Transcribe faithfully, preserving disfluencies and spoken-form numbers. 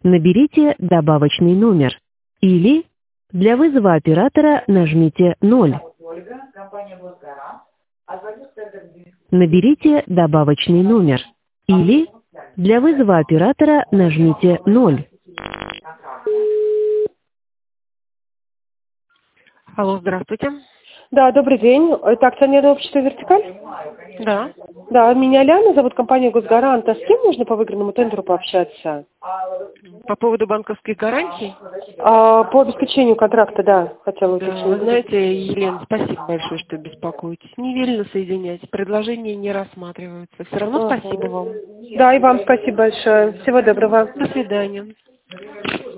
наберите добавочный номер. Или для вызова оператора нажмите ноль. Наберите добавочный номер. Или для вызова оператора нажмите ноль. Алло, здравствуйте. Да, добрый день. Это акционерное общество «Вертикаль»? Да. Да, меня Ляна, зовут компания «Госгарант». А с кем можно по выигранному тендеру пообщаться? По поводу банковских гарантий? А, по обеспечению контракта, да, хотела Да, уточнить. вы знаете, Елена, спасибо большое, что беспокоитесь. Не велено соединять, предложения не рассматриваются. Все равно Ага. спасибо вам. Да, и вам спасибо большое. Всего доброго. До свидания.